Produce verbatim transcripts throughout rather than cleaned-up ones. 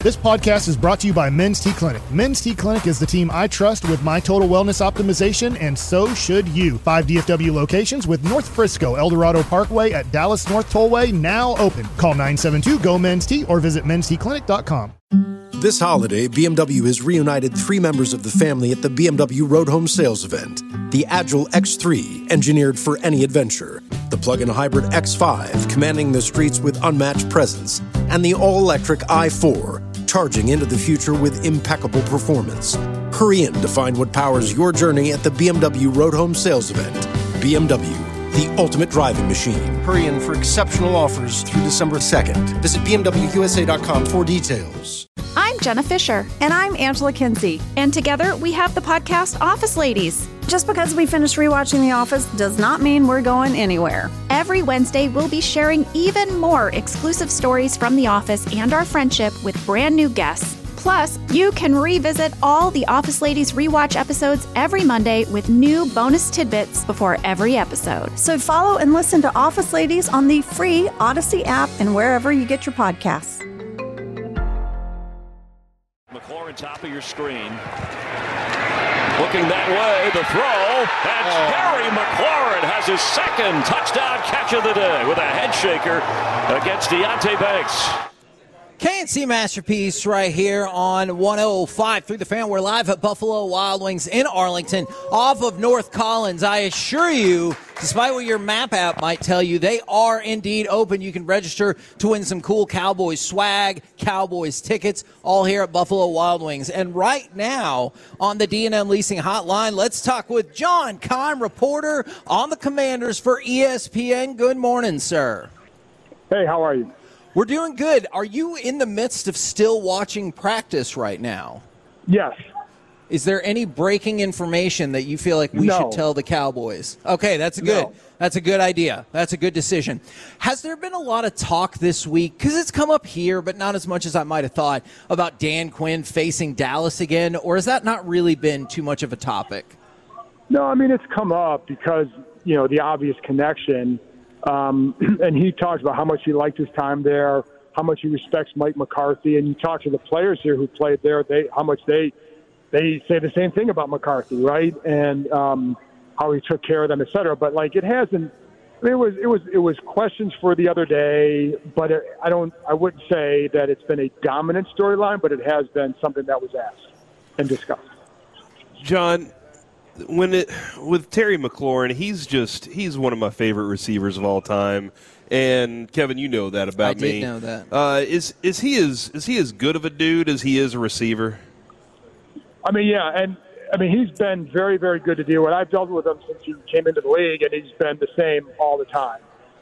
This podcast is brought to you by Men's T Clinic. Men's T Clinic is the team I trust with my total wellness optimization, and so should you. Five D F W locations with North Frisco, El Dorado Parkway at Dallas North Tollway now open. Call nine seven two, G O, men's T or visit men's t clinic dot com. This holiday, B M W has reunited three members of the family at the B M W Road Home Sales Event. The Agile X three, engineered for any adventure. The plug-in hybrid X five, commanding the streets with unmatched presence. And the all-electric i four, charging into the future with impeccable performance. Hurry in to find what powers your journey at the B M W Road Home Sales Event. B M W, the ultimate driving machine. Hurry in for exceptional offers through December second. Visit b m w u s a dot com for details. I'm Jenna Fisher. And I'm Angela Kinsey. And together we have the podcast Office Ladies. Just because we finished rewatching The Office does not mean we're going anywhere. Every Wednesday, we'll be sharing even more exclusive stories from The Office and our friendship with brand new guests. Plus, you can revisit all the Office Ladies rewatch episodes every Monday with new bonus tidbits before every episode. So follow and listen to Office Ladies on the free Odyssey app and wherever you get your podcasts. McLaurin, top of your screen. Looking that way, the throw, and oh. Terry McLaurin has his second touchdown catch of the day with a head shaker against Deonte Banks. K and C Masterpiece right here on one oh five through the Fan. We're live at Buffalo Wild Wings in Arlington off of North Collins. I assure you, despite what your map app might tell you, they are indeed open. You can register to win some cool Cowboys swag, Cowboys tickets, all here at Buffalo Wild Wings. And right now on the D and M Leasing Hotline, let's talk with John Keim, reporter on the Commanders for E S P N. Good morning, sir. Hey, how are you? We're doing good. Are you in the midst of still watching practice right now? Yes. Is there any breaking information that you feel like we no. should tell the Cowboys? Okay, that's a good. No. That's a good idea. That's a good decision. Has there been a lot of talk this week, because it's come up here, but not as much as I might have thought, about Dan Quinn facing Dallas again, or has that not really been too much of a topic? No, I mean, it's come up because, you know, the obvious connection. Um, and he talks about how much he liked his time there, how much he respects Mike McCarthy. And you talk to the players here who played there, they how much they they say the same thing about McCarthy, right? And um, how he took care of them, et cetera. But like it hasn't. I mean, it was it was it was questions for the other day, but it, I don't. I wouldn't say that it's been a dominant storyline, but it has been something that was asked and discussed. John, when it with Terry McLaurin, he's just he's one of my favorite receivers of all time. And Kevin, you know that about I me. I did know that. Uh, is is he as is he as good of a dude as he is a receiver? I mean, yeah, and I mean he's been very, very good to deal with. I've dealt with him since he came into the league, and he's been the same all the time.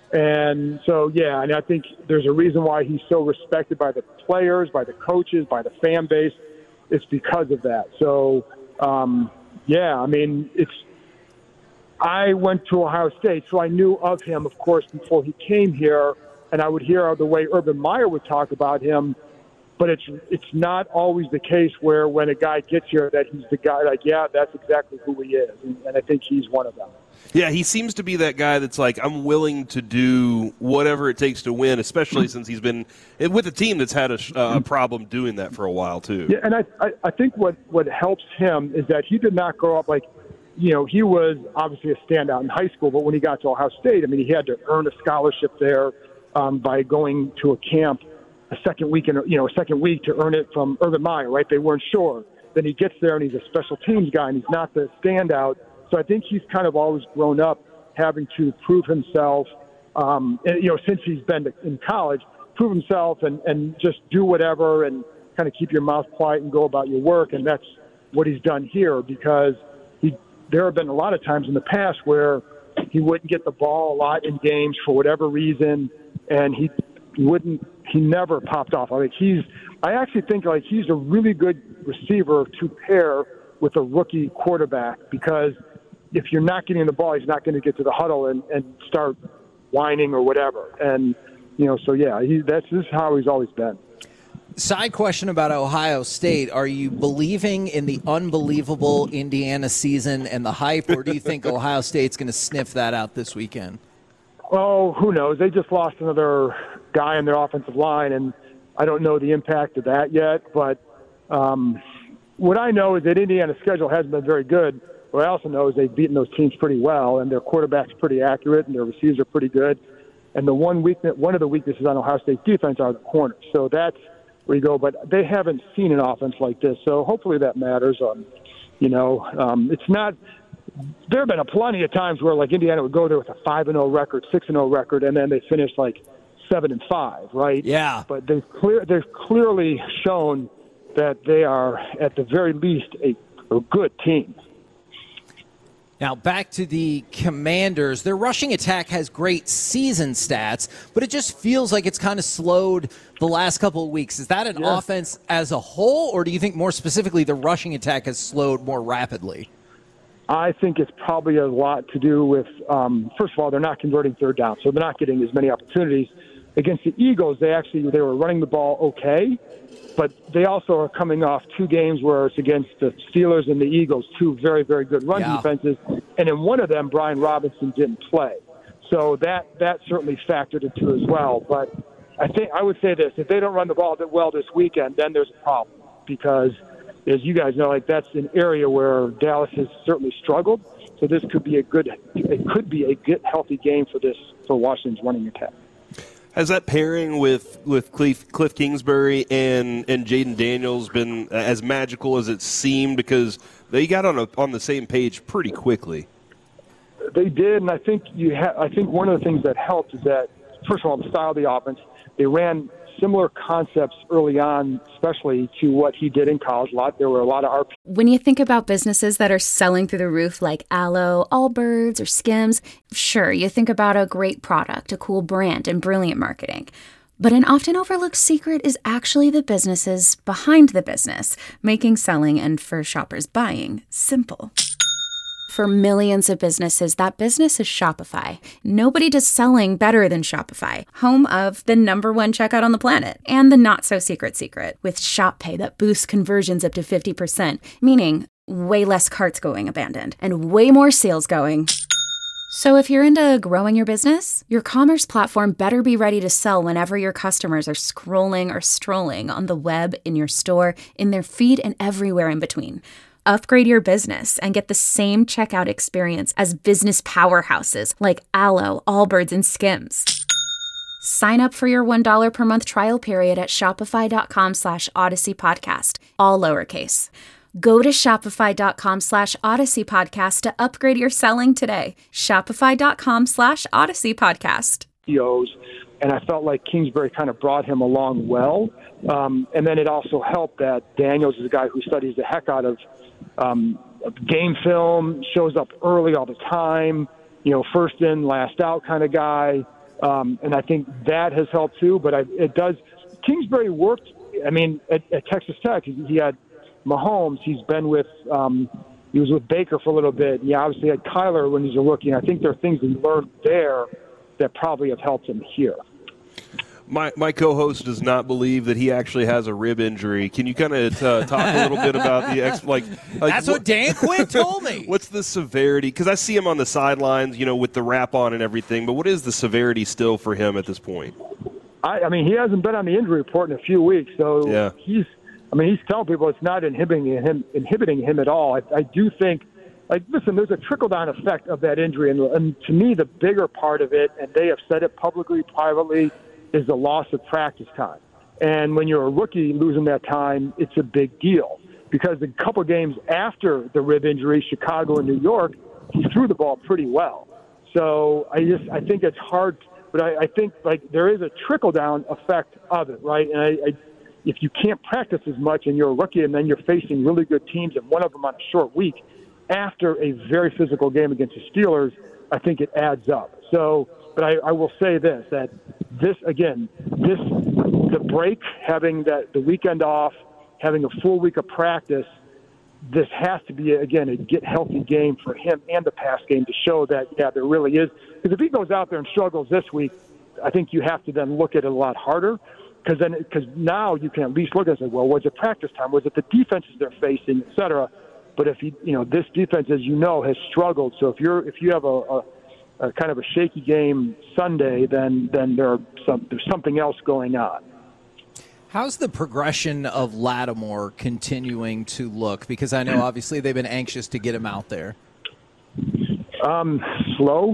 And so, yeah, and I think there's a reason why he's so respected by the players, by the coaches, by the fan base. It's because of that. So. Um, Yeah, I mean, it's. I went to Ohio State, so I knew of him, of course, before he came here, and I would hear the way Urban Meyer would talk about him. But it's it's not always the case where when a guy gets here that he's the guy. Like, yeah, that's exactly who he is, and, and I think he's one of them. Yeah, he seems to be that guy that's like, I'm willing to do whatever it takes to win, especially since he's been with a team that's had a, a problem doing that for a while, too. Yeah, and I, I, I think what, what helps him is that he did not grow up like, you know, he was obviously a standout in high school, but when he got to Ohio State, I mean, he had to earn a scholarship there um, by going to a camp a second week, in, you know, a second week to earn it from Urban Meyer, right? They weren't sure. Then he gets there, and he's a special teams guy, and he's not the standout. So I think he's kind of always grown up having to prove himself, um, and, you know, since he's been in college, prove himself and, and just do whatever and kind of keep your mouth quiet and go about your work. And that's what he's done here because he, there have been a lot of times in the past where he wouldn't get the ball a lot in games for whatever reason, and he wouldn't, he never popped off. I mean, he's, I actually think like he's a really good receiver to pair with a rookie quarterback because if you're not getting the ball, he's not going to get to the huddle and, and start whining or whatever. And, you know, so, yeah, he, that's this is how he's always been. Side question about Ohio State. Are you believing in the unbelievable Indiana season and the hype, or do you think Ohio State's going to sniff that out this weekend? Oh, who knows? They just lost another guy in their offensive line, and I don't know the impact of that yet, but um, what I know is that Indiana's schedule hasn't been very good. What I also know is they've beaten those teams pretty well, and their quarterback's pretty accurate, and their receivers are pretty good. And the one weakness, one of the weaknesses on Ohio State's defense are the corners. So that's where you go. But they haven't seen an offense like this, so hopefully that matters. Um, you know, um, it's not. There have been a plenty of times where like Indiana would go there with a five and zero record, six and zero record, and then they finish like seven and five, right? Yeah. But they've clear they've clearly shown that they are at the very least a, a good team. Now, back to the Commanders. Their rushing attack has great season stats, but it just feels like it's kind of slowed the last couple of weeks. Is that an yeah. offense as a whole, or do you think more specifically the rushing attack has slowed more rapidly? I think it's probably a lot to do with, um, first of all, they're not converting third down, so they're not getting as many opportunities. Against the Eagles, they actually they were running the ball okay, but they also are coming off two games where it's against the Steelers and the Eagles, two very, very good run yeah. defenses. And in one of them, Brian Robinson didn't play. So that, that certainly factored into as well. But I think I would say this, if they don't run the ball that well this weekend, then there's a problem. Because, as you guys know, like that's an area where Dallas has certainly struggled. So this could be a good, it could be a good, healthy game for this, for Washington's running attack. Has that pairing with, with Cliff, Cliff Kingsbury and, and Jaden Daniels been as magical as it seemed? Because they got on a, on the same page pretty quickly. They did, and I think you ha- I think one of the things that helped is that, first of all, the style of the offense. They ran similar concepts early on, especially to what he did in college. A lot there were a lot of R P. When you think about businesses that are selling through the roof like Aloe, Allbirds, or Skims, sure, you think about a great product, a cool brand, and brilliant marketing. But an often overlooked secret is actually the businesses behind the business, making selling and for shoppers buying simple. For millions of businesses, that business is Shopify. Nobody does selling better than Shopify, home of the number one checkout on the planet and the not-so-secret secret with Shop Pay that boosts conversions up to fifty percent, meaning way less carts going abandoned and way more sales going. So if you're into growing your business, your commerce platform better be ready to sell whenever your customers are scrolling or strolling on the web, in your store, in their feed, and everywhere in between. Upgrade your business and get the same checkout experience as business powerhouses like Aloe, Allbirds, and Skims. Sign up for your one dollar per month trial period at shopify.com slash Odyssey Podcast, all lowercase. Go to shopify.com slash Odyssey Podcast to upgrade your selling today. Shopify.com slash Odyssey Podcast. And I felt like Kingsbury kind of brought him along well. Um, and then it also helped that Daniels is a guy who studies the heck out of um, game film, shows up early all the time, you know, first in, last out kind of guy. Um, and I think that has helped too. But I, it does. Kingsbury worked, I mean, at, at Texas Tech, he had Mahomes. He's been with, um, he was with Baker for a little bit. He obviously had Kyler when he's a rookie. And I think there are things he learned there that probably have helped him here. My my co-host does not believe that he actually has a rib injury. Can you kind of uh, talk a little bit about the ex? Like, like that's what Dan Quinn told me. What's the severity? Because I see him on the sidelines, you know, with the wrap on and everything. But what is the severity still for him at this point? I, I mean, he hasn't been on the injury report in a few weeks, so yeah. he's. I mean, he's telling people it's not inhibiting him, inhibiting him at all. I, I do think. Like, listen, there's a trickle-down effect of that injury, and, and to me, the bigger part of it, and they have said it publicly, privately, is the loss of practice time. And when you're a rookie losing that time, it's a big deal because the couple games after the rib injury, Chicago and New York, he threw the ball pretty well. So I just I think it's hard, but I, I think like there is a trickle-down effect of it, right? And I, I, if you can't practice as much and you're a rookie and then you're facing really good teams and one of them on a short week, after a very physical game against the Steelers, I think it adds up. So, but I, I will say this, that this, again, this, the break, having that the weekend off, having a full week of practice, this has to be, again, a get healthy game for him and the pass game to show that, yeah, there really is. Because if he goes out there and struggles this week, I think you have to then look at it a lot harder. Because then, because now you can at least look at it and say, well, was it practice time? Was it the defenses they're facing, et cetera? But if you, you know, this defense, as you know, has struggled. So if you're, if you have a, a, a kind of a shaky game Sunday, then then there are some, there's something else going on. How's the progression of Lattimore continuing to look? Because I know obviously they've been anxious to get him out there. Um, slow.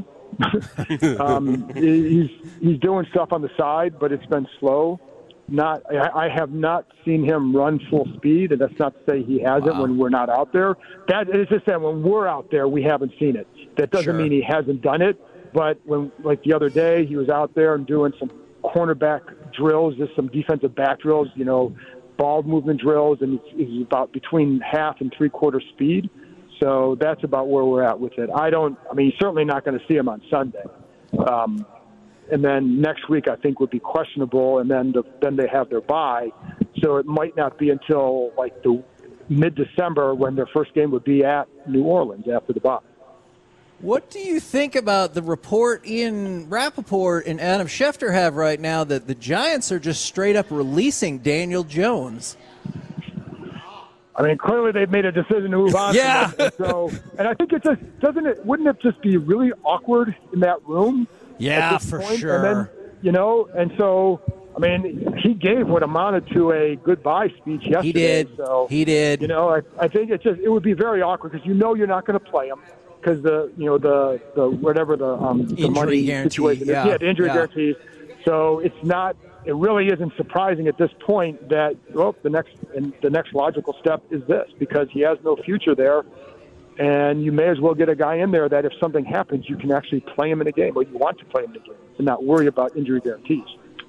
um, he's he's doing stuff on the side, but it's been slow. Not, I, I have not seen him run full speed, and that's not to say he hasn't wow. when we're not out there. That is just that when we're out there, we haven't seen it. That doesn't sure. mean he hasn't done it. But when, like the other day, he was out there and doing some cornerback drills, just some defensive back drills, you know, ball movement drills, and he's, he's about between half and three quarter speed. So that's about where we're at with it. I don't. I mean, you're certainly not going to see him on Sunday. Um, And then next week, I think, would be questionable, and then the, then they have their bye. So it might not be until, like, the mid-December when their first game would be at New Orleans after the bye. What do you think about the report Ian Rappaport and Adam Schefter have right now that the Giants are just straight up releasing Daniel Jones? I mean, clearly they've made a decision to move on. Yeah. From that. So, and I think it just doesn't it. Wouldn't it just be really awkward in that room? Yeah, for point? sure. And then, you know, and so, I mean, he gave what amounted to a goodbye speech yesterday. He did. So, he did. You know, I, I think it just it would be very awkward because you know you're not going to play him because the you know the the whatever the um the injury money guarantee, situation yeah. is. Yeah, the injury yeah. guarantees. So it's not. It really isn't surprising at this point that well the next and the next logical step is this because he has no future there. And you may as well get a guy in there that if something happens, you can actually play him in a game, or you want to play him in a game, and not worry about injury guarantees.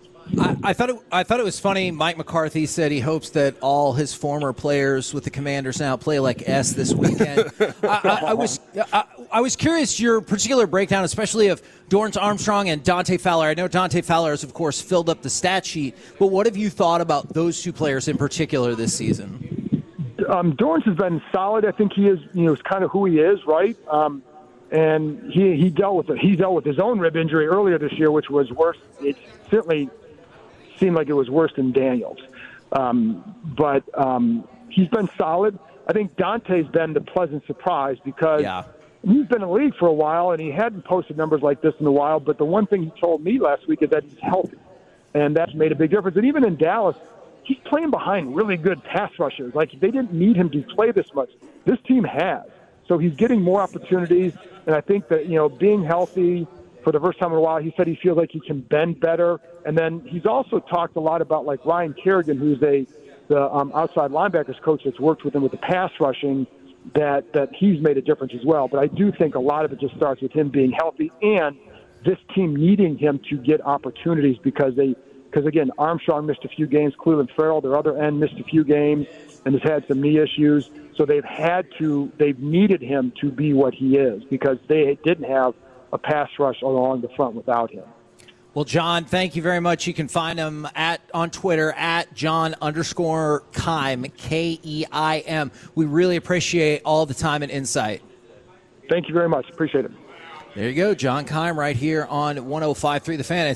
I, I thought it, I thought it was funny. Mike McCarthy said he hopes that all his former players with the Commanders now play like S this weekend. I, I, I was I, I was curious your particular breakdown, especially of Dorrance Armstrong and Dante Fowler. I know Dante Fowler has, of course, filled up the stat sheet, but what have you thought about those two players in particular this season? Um, Dorrance has been solid. I think he is, you know, is kind of who he is, right? Um, and he he dealt with it. He dealt with his own rib injury earlier this year, which was worse. It certainly seemed like it was worse than Daniels. Um, but um, he's been solid. I think Dante's been the pleasant surprise because yeah. he's been in the league for a while, and he hadn't posted numbers like this in a while. But the one thing he told me last week is that he's healthy, and that's made a big difference. And even in Dallas, he's playing behind really good pass rushers. Like, they didn't need him to play this much. This team has. So he's getting more opportunities, and I think that, you know, being healthy for the first time in a while, he said he feels like he can bend better. And then he's also talked a lot about, like, Ryan Kerrigan, who's a the um, outside linebackers coach that's worked with him with the pass rushing, that, that he's made a difference as well. But I do think a lot of it just starts with him being healthy and this team needing him to get opportunities because they – Because, again, Armstrong missed a few games. Cleveland Farrell, their other end, missed a few games and has had some knee issues. So they've had to – they've needed him to be what he is because they didn't have a pass rush along the front without him. Well, John, thank you very much. You can find him at on Twitter at John underscore Keim, K E I M. We really appreciate all the time and insight. Thank you very much. Appreciate it. There you go, John Keim right here on one oh five point three The Fan.